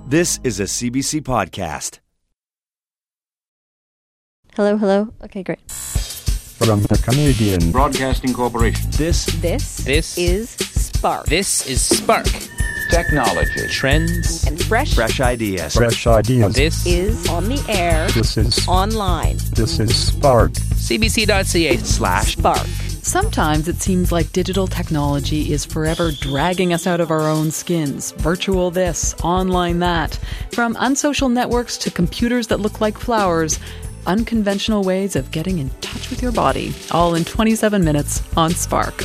This is a CBC podcast. Hello. Okay, great. From the Canadian Broadcasting Corporation. This is Spark. This is Spark. Technology. Trends. And fresh ideas. Fresh Ideas. This is on the air. This is online. This is Spark. cbc.ca/Spark. Sometimes it seems like digital technology is forever dragging us out of our own skins. Virtual this, online that. From unsocial networks to computers that look like flowers, unconventional ways of getting in touch with your body. All in 27 minutes on Spark.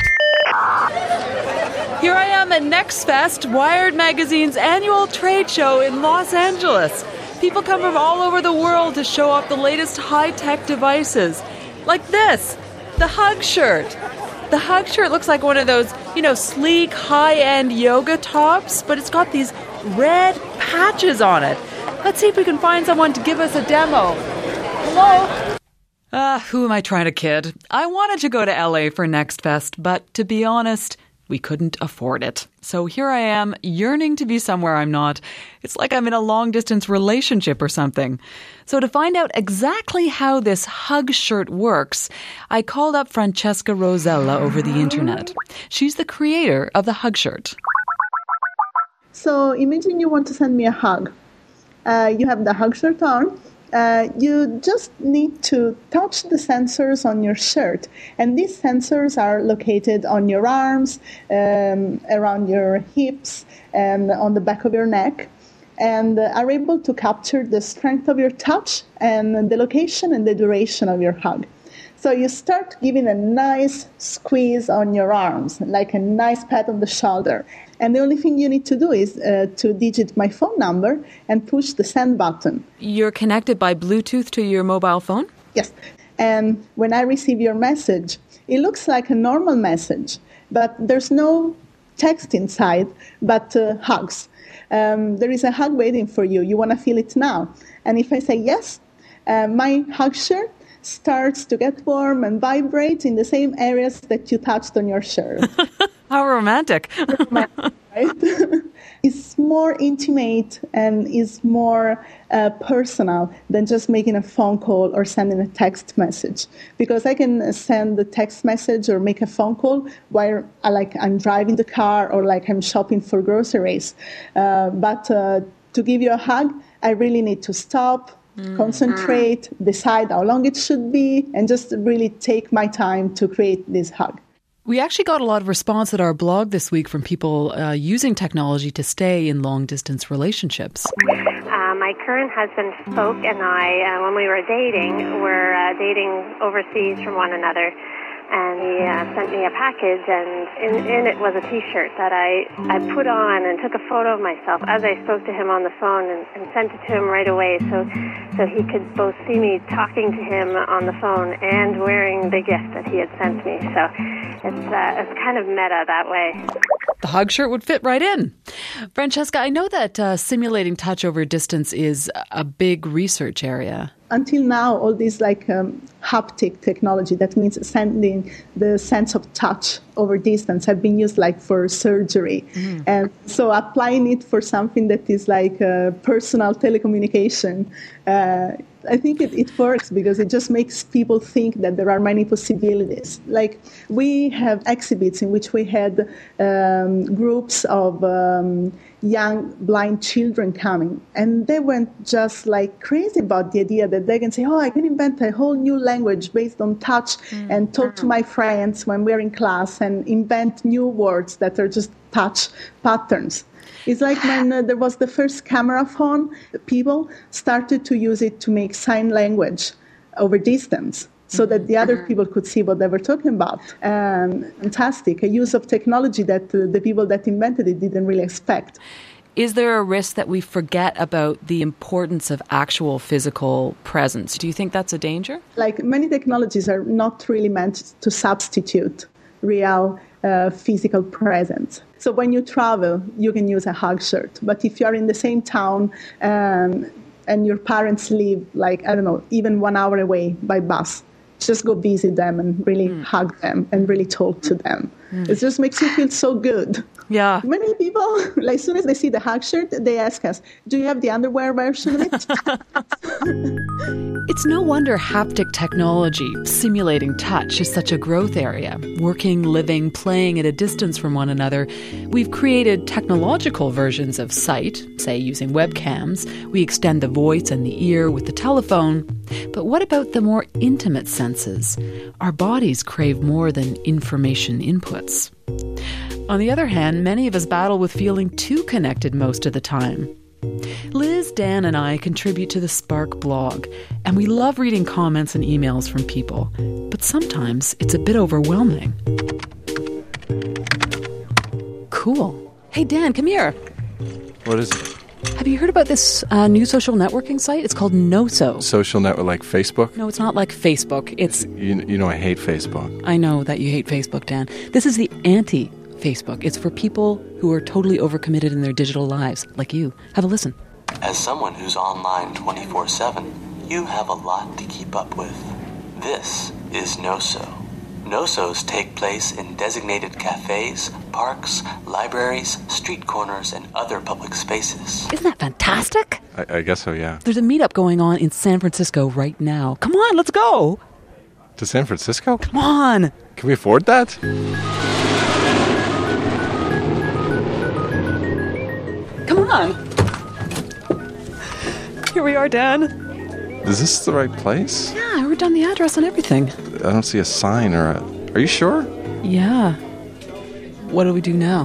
Here I am at Next Fest, Wired Magazine's annual trade show in Los Angeles. People come from all over the world to show off the latest high-tech devices. Like this. The Hug shirt. The Hug shirt looks like one of those, sleek, high-end yoga tops, but it's got these red patches on it. Let's see if we can find someone to give us a demo. Hello? Who am I trying to kid? I wanted to go to LA for Next Fest, but to be honest, we couldn't afford it. So here I am, yearning to be somewhere I'm not. It's like I'm in a long-distance relationship or something. So to find out exactly how this Hug shirt works, I called up Francesca Rosella over the internet. She's the creator of the Hug shirt. So imagine you want to send me a hug. You have the Hug shirt on. You just need to touch the sensors on your shirt. And these sensors are located on your arms, around your hips, and on the back of your neck, and are able to capture the strength of your touch and the location and the duration of your hug. So you start giving a nice squeeze on your arms, like a nice pat on the shoulder. And the only thing you need to do is to digit my phone number and push the send button. You're connected by Bluetooth to your mobile phone? Yes. And when I receive your message, it looks like a normal message, but there's no text inside, but hugs. There is a hug waiting for you. You want to feel it now. And if I say yes, my Hug shirt starts to get warm and vibrate in the same areas that you touched on your shirt. How romantic. Right? It's more intimate and is more personal than just making a phone call or sending a text message. Because I can send a text message or make a phone call while I'm driving the car or like I'm shopping for groceries. But to give you a hug, I really need to stop, concentrate, decide how long it should be, and just really take my time to create this hug. We actually got a lot of response at our blog this week from people using technology to stay in long-distance relationships. My current husband, Spoke, and I, when we were dating, were dating overseas from one another. And he sent me a package, and in it was a T-shirt that I put on and took a photo of myself as I spoke to him on the phone and sent it to him right away so he could both see me talking to him on the phone and wearing the gift that he had sent me. So it's kind of meta that way. The Hug shirt would fit right in. Francesca, I know that simulating touch over distance is a big research area. Until now, all this haptic technology, that means sending the sense of touch over distance, have been used for surgery. And so applying it for something that is personal telecommunication, I think it works because it just makes people think that there are many possibilities. We have exhibits in which we had groups of young blind children coming, and they went just crazy about the idea that they can say, I can invent a whole new language based on touch and talk to my friends when we're in class and invent new words that are just touch patterns. It's like when there was the first camera phone, people started to use it to make sign language over distance so that the other people could see what they were talking about. Fantastic. A use of technology that the people that invented it didn't really expect. Is there a risk that we forget about the importance of actual physical presence? Do you think that's a danger? Many technologies are not really meant to substitute real physical presence. So when you travel, you can use a Hug shirt. But if you're in the same town and your parents live, even 1 hour away by bus, just go visit them and really hug them and really talk to them. It just makes you feel so good. Yeah. Many people, like, as soon as they see the hug shirt, they ask us, do you have the underwear version of it? It's no wonder haptic technology, simulating touch, is such a growth area. Working, living, playing at a distance from one another, we've created technological versions of sight, say using webcams. We extend the voice and the ear with the telephone. But what about the more intimate senses? Our bodies crave more than information inputs. On the other hand, many of us battle with feeling too connected most of the time. Liz, Dan, and I contribute to the Spark blog, and we love reading comments and emails from people. But sometimes it's a bit overwhelming. Cool. Hey, Dan, come here. What is it? Have you heard about this new social networking site? It's called Noso. Social network like Facebook? No, it's not like Facebook. It's... You know I hate Facebook. I know that you hate Facebook, Dan. This is the anti-Facebook. It's for people who are totally overcommitted in their digital lives, like you. Have a listen. As someone who's online 24/7, you have a lot to keep up with. This is Noso. Nosos take place in designated cafes, parks, libraries, street corners, and other public spaces. Isn't that fantastic? I guess so, yeah. There's a meetup going on in San Francisco right now. Come on, let's go. To San Francisco? Come on. Can we afford that? Come on. Here we are, Dan. Is this the right place? Yeah, I wrote down the address and everything. I don't see a sign or a... Are you sure? Yeah. What do we do now?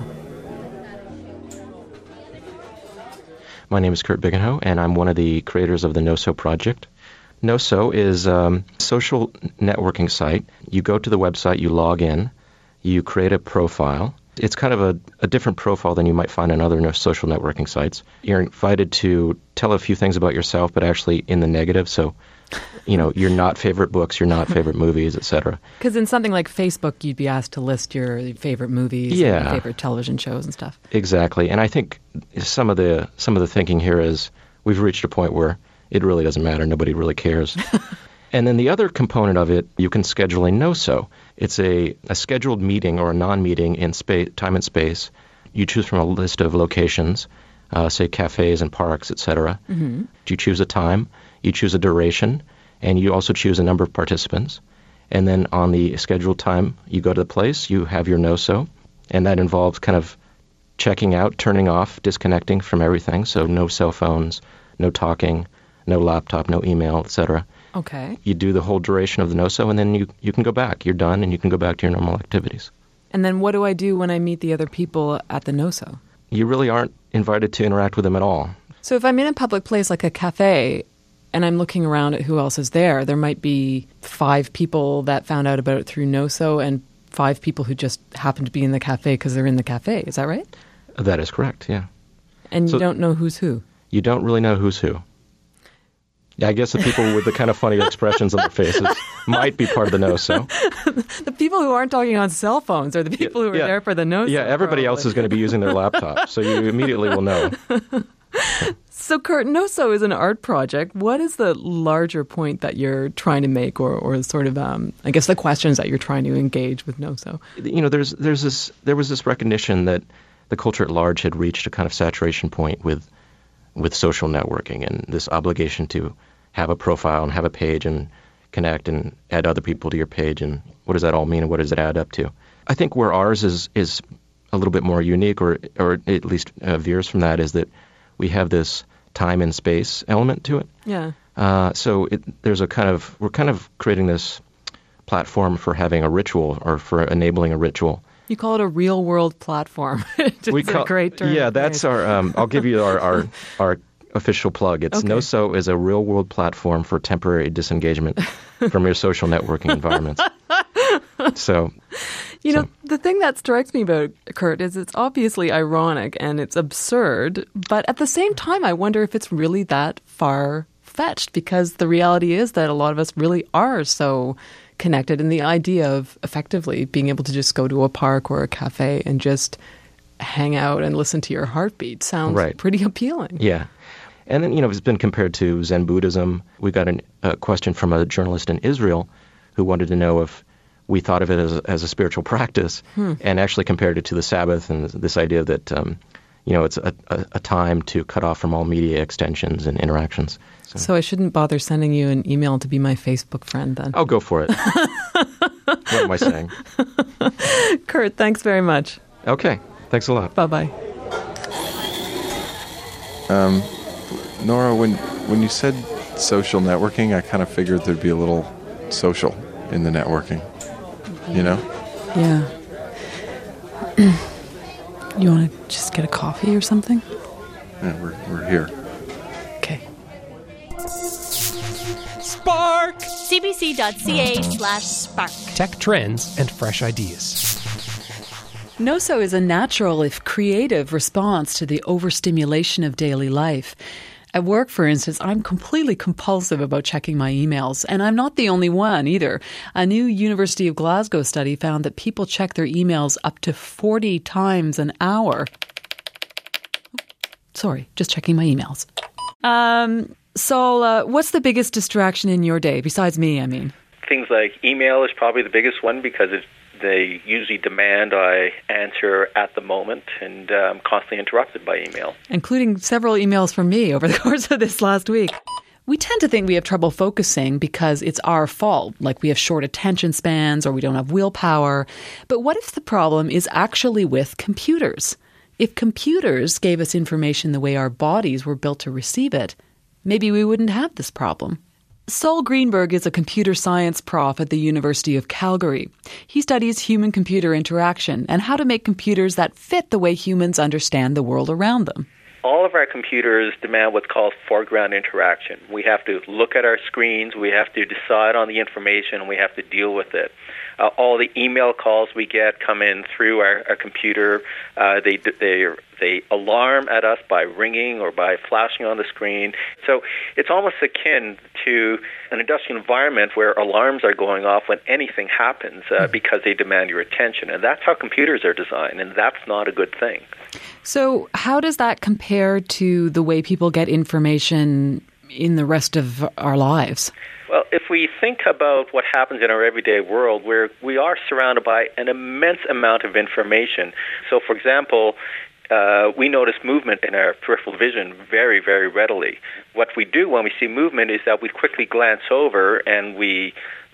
My name is Kurt Bigenhoe, and I'm one of the creators of the Noso project. Noso is a social networking site. You go to the website, you log in, you create a profile. It's kind of a different profile than you might find on other social networking sites. You're invited to tell a few things about yourself, but actually in the negative. So, you know, you're not favorite books, you're not favorite movies, etc. Because in something like Facebook, you'd be asked to list your favorite movies, and your favorite television shows and stuff. Exactly. And I think some of the thinking here is we've reached a point where it really doesn't matter. Nobody really cares. And then the other component of it, you can schedule a Noso. It's a scheduled meeting or a non-meeting in time and space. You choose from a list of locations, say cafes and parks, etc. Mm-hmm. You choose a time, you choose a duration, and you also choose a number of participants. And then on the scheduled time, you go to the place, you have your Noso, and that involves kind of checking out, turning off, disconnecting from everything. So no cell phones, no talking, no laptop, no email, etc. Okay. You do the whole duration of the Noso, and then you can go back. You're done, and you can go back to your normal activities. And then what do I do when I meet the other people at the Noso? You really aren't invited to interact with them at all. So if I'm in a public place like a cafe, and I'm looking around at who else is there might be 5 people that found out about it through Noso, and 5 people who just happen to be in the cafe because they're in the cafe. Is that right? That is correct, yeah. And you don't know who's who? You don't really know who's who. Yeah, I guess the people with the kind of funny expressions on their faces might be part of the Noso. The people who aren't talking on cell phones are the people who are there for the Noso. Yeah, everybody else is going to be using their laptop, so you immediately will know. So, Kurt, Noso is an art project. What is the larger point that you're trying to make, or sort of, I guess, the questions that you're trying to engage with Noso? You know, there was this recognition that the culture at large had reached a kind of saturation point with social networking and this obligation to have a profile and have a page and connect and add other people to your page, and what does that all mean and what does it add up to? I think where ours is a little bit more unique, or at least veers from that, is that we have this time and space element to it. Yeah. So we're kind of creating this platform for having a ritual, or for enabling a ritual. You call it a real world platform. It's a great term. Yeah, that's our. I'll give you our official plug. It's okay. Noso is a real world platform for temporary disengagement from your social networking environments. So, you know, the thing that strikes me about Kurt is it's obviously ironic and it's absurd, but at the same time, I wonder if it's really that far-fetched, because the reality is that a lot of us really are so connected, and the idea of effectively being able to just go to a park or a cafe and just hang out and listen to your heartbeat sounds pretty appealing. Yeah. And then, you know, it's been compared to Zen Buddhism. We got a question from a journalist in Israel who wanted to know if we thought of it as a spiritual practice, and actually compared it to the Sabbath and this idea that it's a time to cut off from all media extensions and interactions. So I shouldn't bother sending you an email to be my Facebook friend then? Oh, go for it. What am I saying? Kurt, thanks very much. Okay, thanks a lot. Bye-bye. Nora, when you said social networking, I kind of figured there'd be a little social in the networking, you know? Yeah. You want to just get a coffee or something? Yeah, we're here. Okay. Spark! cbc.ca/spark. Tech trends and fresh ideas. NOSO is a natural, if creative, response to the overstimulation of daily life. At work, for instance, I'm completely compulsive about checking my emails, and I'm not the only one either. A new University of Glasgow study found that people check their emails up to 40 times an hour. Sorry, just checking my emails. Sol, what's the biggest distraction in your day, besides me, I mean? Things like email is probably the biggest one because they usually demand I answer at the moment, and I'm constantly interrupted by email. Including several emails from me over the course of this last week. We tend to think we have trouble focusing because it's our fault, like we have short attention spans or we don't have willpower. But what if the problem is actually with computers? If computers gave us information the way our bodies were built to receive it, maybe we wouldn't have this problem. Sol Greenberg is a computer science prof at the University of Calgary. He studies human-computer interaction and how to make computers that fit the way humans understand the world around them. All of our computers demand what's called foreground interaction. We have to look at our screens, we have to decide on the information, and we have to deal with it. All the email calls we get come in through our computer. They alarm at us by ringing or by flashing on the screen. So it's almost akin to an industrial environment where alarms are going off when anything happens because they demand your attention. And that's how computers are designed, and that's not a good thing. So how does that compare to the way people get information in the rest of our lives? Well, if we think about what happens in our everyday world, where we are surrounded by an immense amount of information. So, for example, we notice movement in our peripheral vision very, very readily. What we do when we see movement is that we quickly glance over and we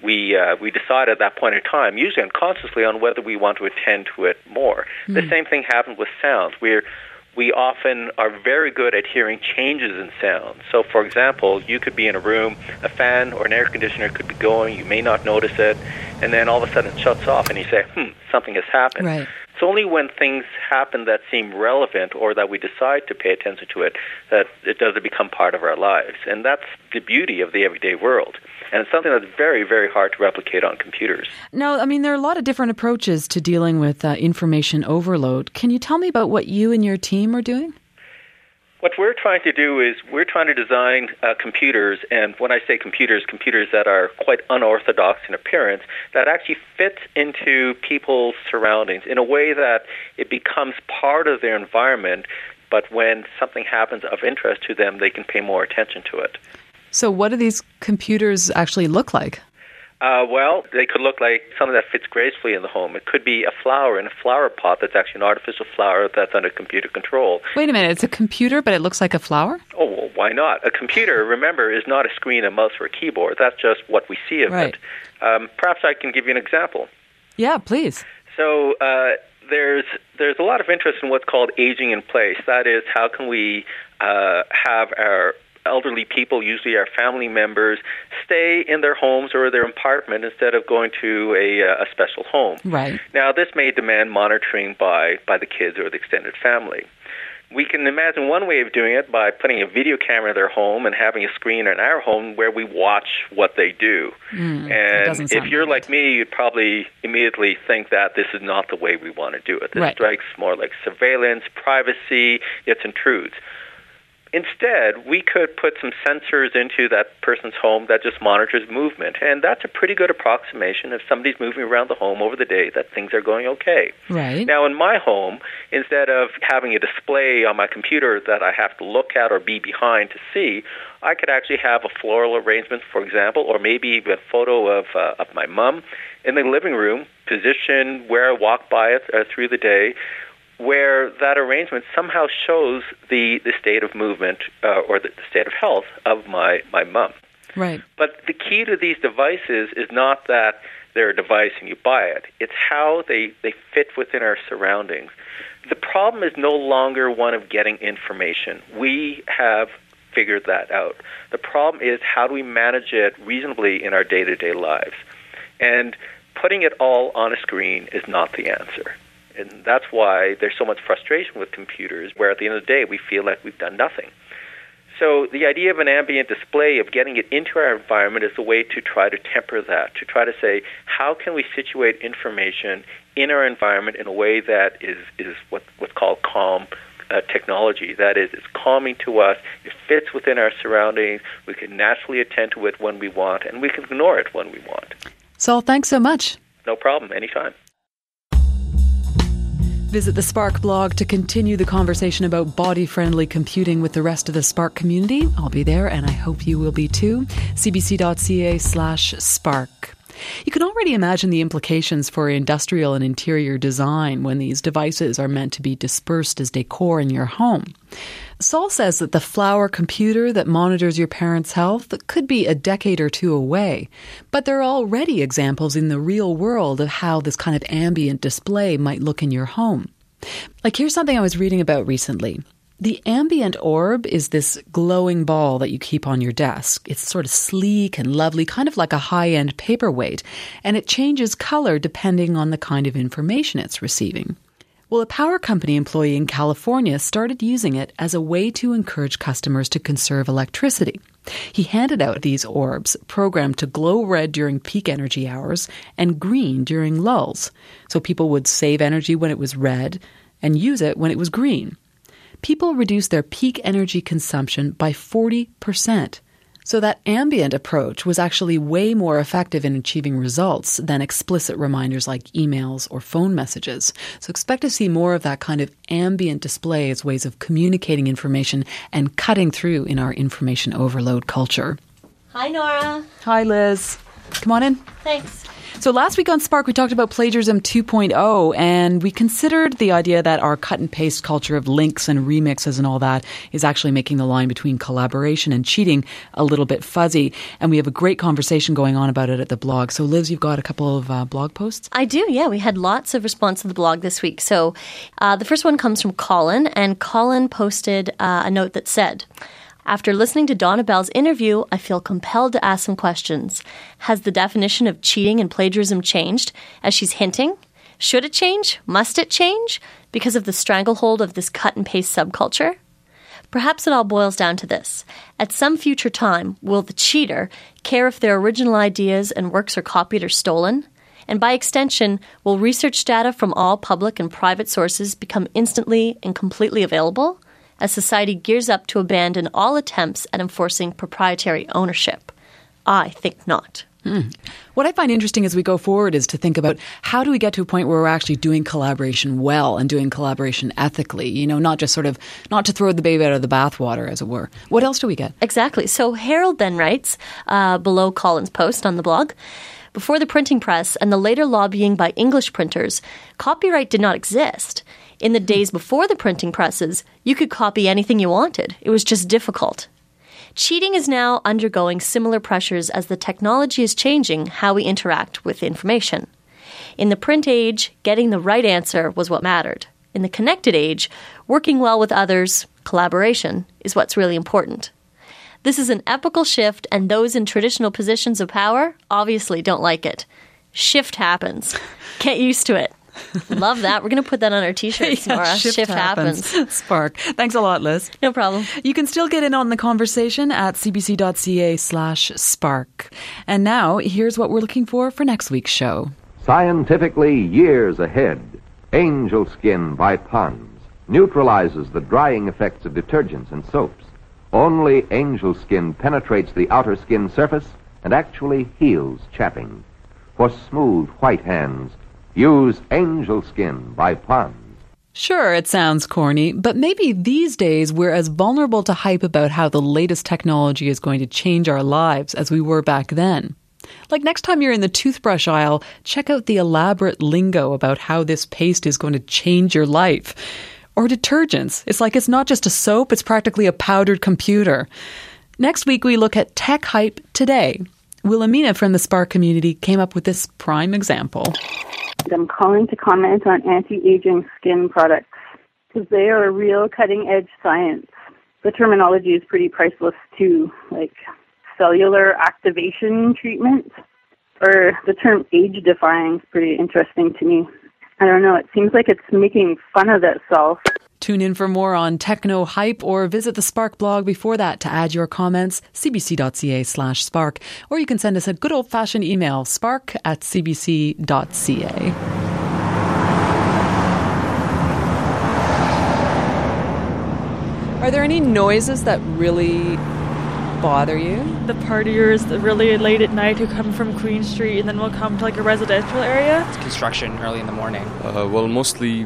decide at that point in time, usually unconsciously, on whether we want to attend to it more. The same thing happens with sounds. We often are very good at hearing changes in sound. So, for example, you could be in a room, a fan or an air conditioner could be going, you may not notice it, and then all of a sudden it shuts off and you say, something has happened. Right. It's only when things happen that seem relevant or that we decide to pay attention to it that it does become part of our lives. And that's the beauty of the everyday world. And it's something that's very, very hard to replicate on computers. Now, I mean, there are a lot of different approaches to dealing with information overload. Can you tell me about what you and your team are doing? What we're trying to do is we're trying to design computers, and when I say computers that are quite unorthodox in appearance, that actually fits into people's surroundings in a way that it becomes part of their environment, but when something happens of interest to them, they can pay more attention to it. So what do these computers actually look like? Well, they could look like something that fits gracefully in the home. It could be a flower in a flower pot that's actually an artificial flower that's under computer control. Wait a minute, it's a computer, but it looks like a flower? Oh, well, why not? A computer, remember, is not a screen, a mouse, or a keyboard. That's just what we see of it. Perhaps I can give you an example. Yeah, please. So there's a lot of interest in what's called aging in place. That is, how can we have our elderly people, usually our family members, stay in their homes or their apartment instead of going to a special home. Right. Now, this may demand monitoring by the kids or the extended family. We can imagine one way of doing it by putting a video camera in their home and having a screen in our home where we watch what they do. And if you're like me, you'd probably immediately think that this is not the way we want to do it. This strikes more like surveillance, privacy, it intrudes. Instead, we could put some sensors into that person's home that just monitors movement, and that's a pretty good approximation if somebody's moving around the home over the day that things are going okay. Right. Now, in my home, instead of having a display on my computer that I have to look at or be behind to see, I could actually have a floral arrangement, for example, or maybe even a photo of my mom in the living room, position where I walk by it through the day, where that arrangement somehow shows the state of movement or the state of health of my mom. Right. But the key to these devices is not that they're a device and you buy it. It's how they fit within our surroundings. The problem is no longer one of getting information. We have figured that out. The problem is how do we manage it reasonably in our day-to-day lives? And putting it all on a screen is not the answer. And that's why there's so much frustration with computers, where at the end of the day we feel like we've done nothing. So the idea of an ambient display, of getting it into our environment, is a way to try to temper that, to try to say, how can we situate information in our environment in a way that is what's called calm technology. That is, it's calming to us, it fits within our surroundings, we can naturally attend to it when we want, and we can ignore it when we want. Saul, thanks so much. No problem, anytime. Visit the Spark blog to continue the conversation about body-friendly computing with the rest of the Spark community. I'll be there, and I hope you will be too. cbc.ca/spark. You can already imagine the implications for industrial and interior design when these devices are meant to be dispersed as decor in your home. Saul says that the flower computer that monitors your parents' health could be a decade or two away, but there are already examples in the real world of how this kind of ambient display might look in your home. Like, here's something I was reading about recently. The ambient orb is this glowing ball that you keep on your desk. It's sort of sleek and lovely, kind of like a high-end paperweight, and it changes color depending on the kind of information it's receiving. Well, a power company employee in California started using it as a way to encourage customers to conserve electricity. He handed out these orbs, programmed to glow red during peak energy hours and green during lulls, so people would save energy when it was red and use it when it was green. People reduced their peak energy consumption by 40%. So that ambient approach was actually way more effective in achieving results than explicit reminders like emails or phone messages. So expect to see more of that kind of ambient display as ways of communicating information and cutting through in our information overload culture. Hi, Nora. Hi, Liz. Come on in. Thanks. So last week on Spark, we talked about plagiarism 2.0, and we considered the idea that our cut and paste culture of links and remixes and all that is actually making the line between collaboration and cheating a little bit fuzzy. And we have a great conversation going on about it at the blog. So Liz, you've got a couple of blog posts? I do, yeah. We had lots of response to the blog this week. So the first one comes from Colin, and Colin posted a note that said, after listening to Donna Bell's interview, I feel compelled to ask some questions. Has the definition of cheating and plagiarism changed, as she's hinting? Should it change? Must it change? Because of the stranglehold of this cut-and-paste subculture? Perhaps it all boils down to this. At some future time, will the cheater care if their original ideas and works are copied or stolen? And by extension, will research data from all public and private sources become instantly and completely available as society gears up to abandon all attempts at enforcing proprietary ownership? I think not. What I find interesting as we go forward is to think about how do we get to a point where we're actually doing collaboration well and doing collaboration ethically, you know, not just sort of, not to throw the baby out of the bathwater, as it were. What else do we get? Exactly. So Harold then writes, below Colin's post on the blog, before the printing press and the later lobbying by English printers, copyright did not exist. In the days before the printing presses, you could copy anything you wanted. It was just difficult. Cheating is now undergoing similar pressures as the technology is changing how we interact with information. In the print age, getting the right answer was what mattered. In the connected age, working well with others, collaboration, is what's really important. This is an epochal shift, and those in traditional positions of power obviously don't like it. Shift happens. Get used to it. Love that. We're going to put that on our T-shirts, Nora. Shift happens. Spark. Thanks a lot, Liz. No problem. You can still get in on the conversation at cbc.ca/spark. And now, here's what we're looking for next week's show. Scientifically years ahead, Angel Skin by Pond's neutralizes the drying effects of detergents and soaps Only Angel Skin penetrates the outer skin surface and actually heals chapping. For smooth, white hands, use Angel Skin by Pond's. Sure, it sounds corny, but maybe these days we're as vulnerable to hype about how the latest technology is going to change our lives as we were back then. Like next time you're in the toothbrush aisle, check out the elaborate lingo about how this paste is going to change your life. Or detergents. It's like it's not just a soap, it's practically a powdered computer. Next week we look at tech hype today. Wilhelmina from the Spark community came up with this prime example. I'm calling to comment on anti-aging skin products because they are a real cutting-edge science. The terminology is pretty priceless too, like cellular activation treatment, or the term age-defying is pretty interesting to me. I don't know, it seems like it's making fun of itself. Tune in for more on techno hype or visit the Spark blog before that to add your comments, cbc.ca/spark, or you can send us a good old-fashioned email, spark@cbc.ca. Are there any noises that really bother you? The partiers really late at night who come from Queen Street and then will come to like a residential area. It's construction early in the morning. Well, mostly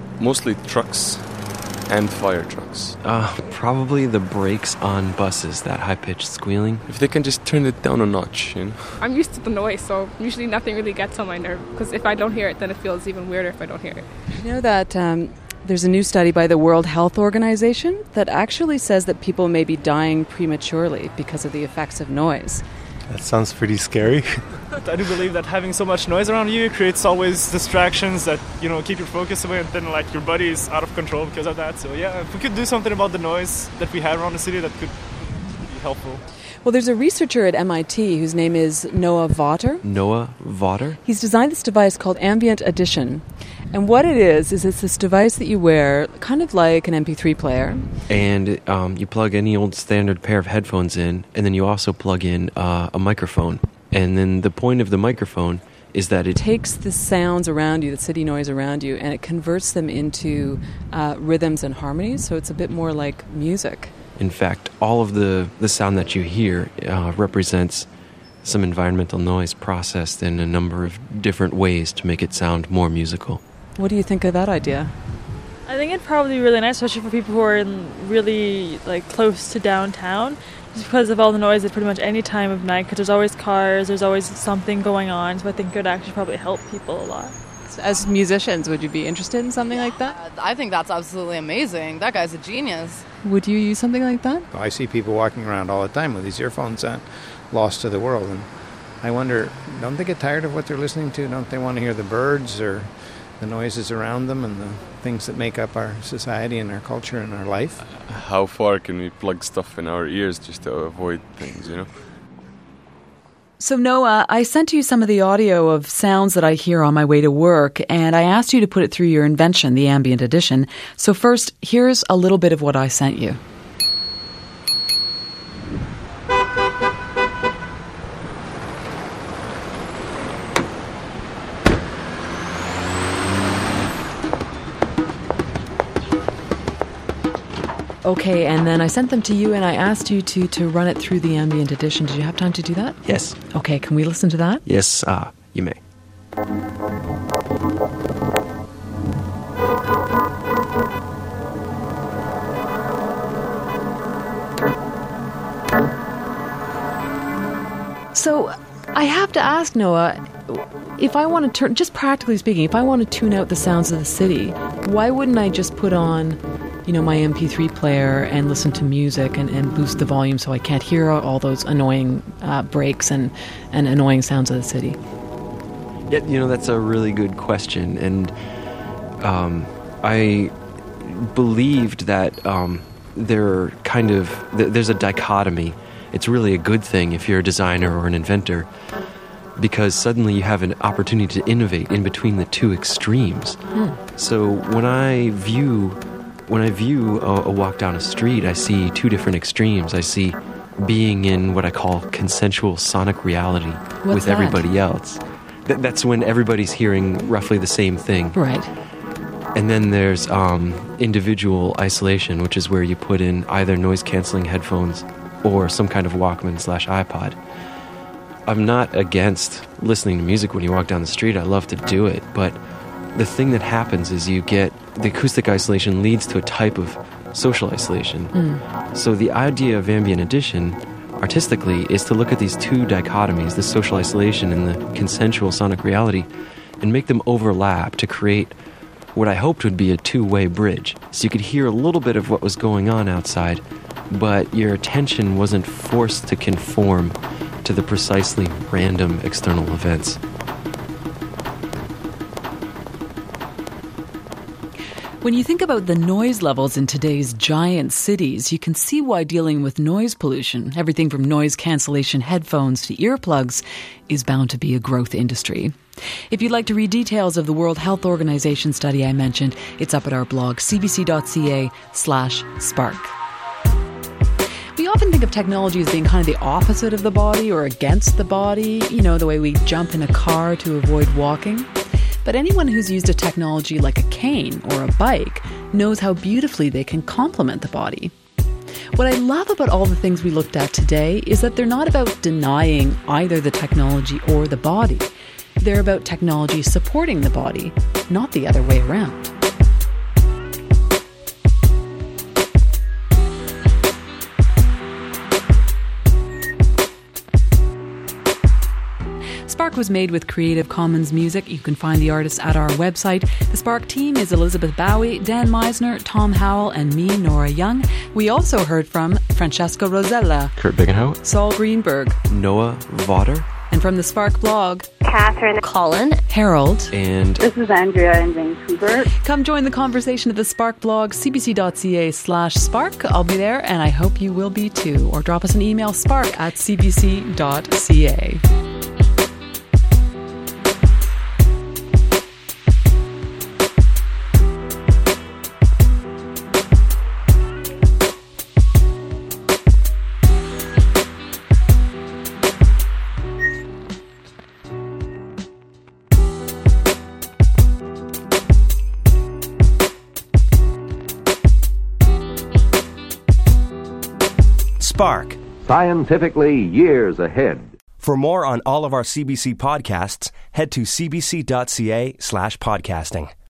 trucks and fire trucks. Probably the brakes on buses, that high-pitched squealing. If they can just turn it down a notch, you know. I'm used to the noise, so usually nothing really gets on my nerve, because if I don't hear it, then it feels even weirder if I don't hear it. You know that there's a new study by the World Health Organization that actually says that people may be dying prematurely because of the effects of noise. That sounds pretty scary. I do believe that having so much noise around you creates always distractions that, keep your focus away, and then your body is out of control because of that. So yeah, if we could do something about the noise that we have around the city, that could be helpful. Well, there's a researcher at MIT whose name is Noah Vaughter. Noah Vaughter? He's designed this device called Ambient Edition. And what it is it's this device that you wear, kind of like an MP3 player. And you plug any old standard pair of headphones in, and then you also plug in a microphone. And then the point of the microphone is that it takes the sounds around you, the city noise around you, and it converts them into rhythms and harmonies, so it's a bit more like music. In fact, all of the sound that you hear represents some environmental noise processed in a number of different ways to make it sound more musical. What do you think of that idea? I think it'd probably be really nice, especially for people who are in really close to downtown, just because of all the noise at pretty much any time of night, because there's always cars, there's always something going on, so I think it would actually probably help people a lot. As musicians, would you be interested in something like that? I think that's absolutely amazing. That guy's a genius. Would you use something like that? I see people walking around all the time with these earphones on, lost to the world, and I wonder, don't they get tired of what they're listening to? Don't they want to hear the birds or the noises around them and the things that make up our society and our culture and our life? How far can we plug stuff in our ears just to avoid things, So Noah, I sent you some of the audio of sounds that I hear on my way to work, and I asked you to put it through your invention, the Ambient Edition. So first, here's a little bit of what I sent you. Okay, and then I sent them to you and I asked you to run it through the Ambient Edition. Did you have time to do that? Yes. Okay, can we listen to that? Yes, you may. So, I have to ask, Noah, if I want to turn, just practically speaking, if I want to tune out the sounds of the city, why wouldn't I just put on my MP3 player and listen to music and boost the volume so I can't hear all those annoying breaks and annoying sounds of the city? Yeah, that's a really good question. And I believed that there's a dichotomy. It's really a good thing if you're a designer or an inventor, because suddenly you have an opportunity to innovate in between the two extremes. So when I view a walk down a street, I see two different extremes. I see being in what I call consensual sonic reality with everybody else. That's when everybody's hearing roughly the same thing. Right. And then there's individual isolation, which is where you put in either noise-canceling headphones or some kind of Walkman/iPod. I'm not against listening to music when you walk down the street. I love to do it. But the thing that happens is the acoustic isolation leads to a type of social isolation. So the idea of ambient edition, artistically, is to look at these two dichotomies, the social isolation and the consensual sonic reality, and make them overlap to create what I hoped would be a two-way bridge. So you could hear a little bit of what was going on outside, but your attention wasn't forced to conform to the precisely random external events. When you think about the noise levels in today's giant cities, you can see why dealing with noise pollution, everything from noise cancellation headphones to earplugs, is bound to be a growth industry. If you'd like to read details of the World Health Organization study I mentioned, it's up at our blog, cbc.ca/spark. We often think of technology as being kind of the opposite of the body or against the body, you know, the way we jump in a car to avoid walking. But anyone who's used a technology like a cane or a bike knows how beautifully they can complement the body. What I love about all the things we looked at today is that they're not about denying either the technology or the body. They're about technology supporting the body, not the other way around. Spark was made with Creative Commons music. You can find the artists at our website. The Spark team is Elizabeth Bowie, Dan Meisner, Tom Howell, and me, Nora Young. We also heard from Francesco Rosella, Kurt Biggenhout, Saul Greenberg, Noah Vaughter, and from the Spark blog, Catherine, Colin, Harold, and this is Andrea in Vancouver. Come join the conversation at the Spark blog, cbc.ca/spark. I'll be there, and I hope you will be too. Or drop us an email, spark@cbc.ca. Spark. Scientifically years ahead. For more on all of our CBC podcasts, head to cbc.ca/podcasting.